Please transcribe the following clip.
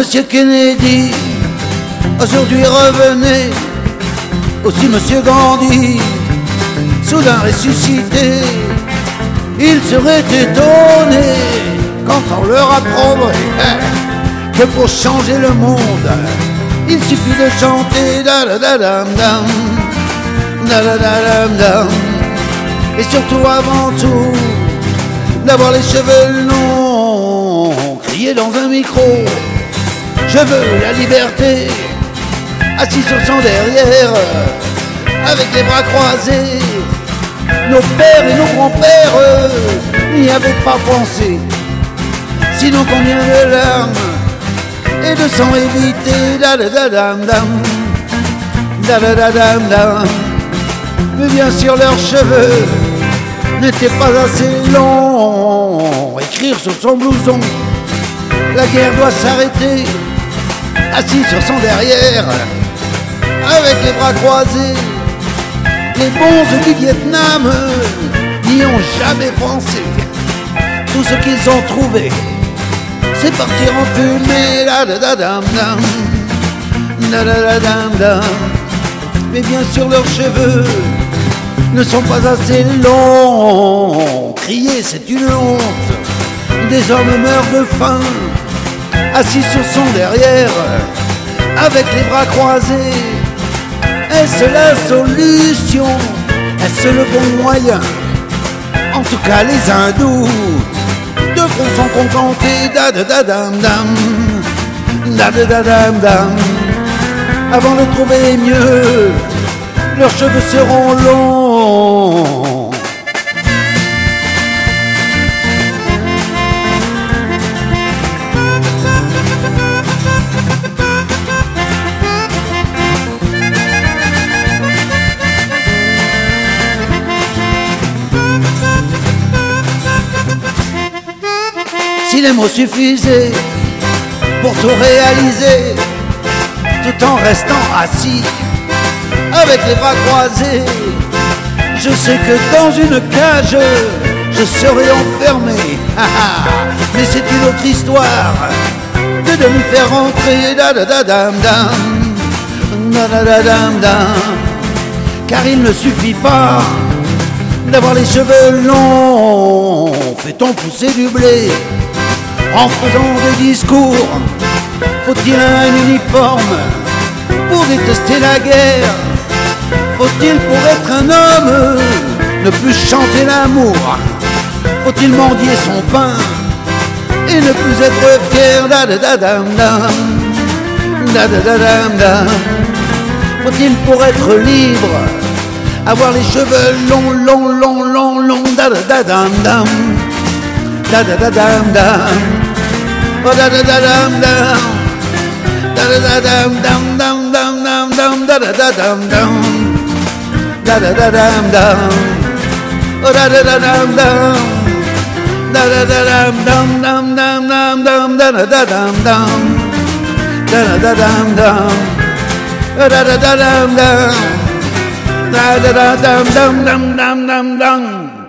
Monsieur Kennedy, aujourd'hui revenez. Aussi Monsieur Gandhi, soudain ressuscité. Ils seraient étonnés quand on leur apprendrait que pour changer le monde, il suffit de chanter da-da-da-dam-dam, da-da-da-dam-dam. Et surtout avant tout, d'avoir les cheveux longs, crier dans un micro, je veux la liberté, assis sur son derrière, avec les bras croisés. Nos pères et nos grands-pères n'y avaient pas pensé, sinon combien de larmes et de sang évité, da-da-da-dam-dam, da-da-da-dam-dam. Mais bien sûr leurs cheveux n'étaient pas assez longs. Écrire sur son blouson, la guerre doit s'arrêter, assis sur son derrière, avec les bras croisés. Les bonzes du Vietnam n'y ont jamais pensé. Tout ce qu'ils ont trouvé, c'est partir en fumée, da-da-da-dam-dam, da-da-da-dam-dam. Mais bien sûr leurs cheveux ne sont pas assez longs. Crier c'est une honte. Des hommes meurent de faim, assis sur son derrière, avec les bras croisés. Est-ce la solution? Est-ce le bon moyen? En tout cas les hindous devront s'en contenter, da-da-da-dam-dam, da-da-da-dam-dam. Avant de trouver mieux, leurs cheveux seront longs. Si les mots suffisaient pour tout réaliser, tout en restant assis, avec les bras croisés, je sais que dans une cage, je serai enfermé. Mais c'est une autre histoire que de me faire rentrer, da-da-da-dam-dam, da-da-da-dam-dam. Car il ne suffit pas d'avoir les cheveux longs. Fait-on pousser du blé en faisant des discours? Faut-il un uniforme pour détester la guerre? Faut-il pour être un homme ne plus chanter l'amour? Faut-il mendier son pain et ne plus être fier, da-da-da-dam-dam, da-da-da-dam-dam? Faut-il pour être libre avoir les cheveux longs, longs, longs, longs, longs, da-da-da-dam-dam, da-da-da-dam-dam, oh da-da-da-dam-dam, da-da-da-dam-dam-dam-dam-dam-dam, da-da-da-dam-dam, da-da-da-dam-dam, oh da-da-da-dam-dam, da-da-da-dam-dam-dam-dam-dam, da-da-da-dam-dam, da-da-da-dam-dam, oh da-da-da-dam-dam, da-da-da-dam-dam-dam-dam-dam.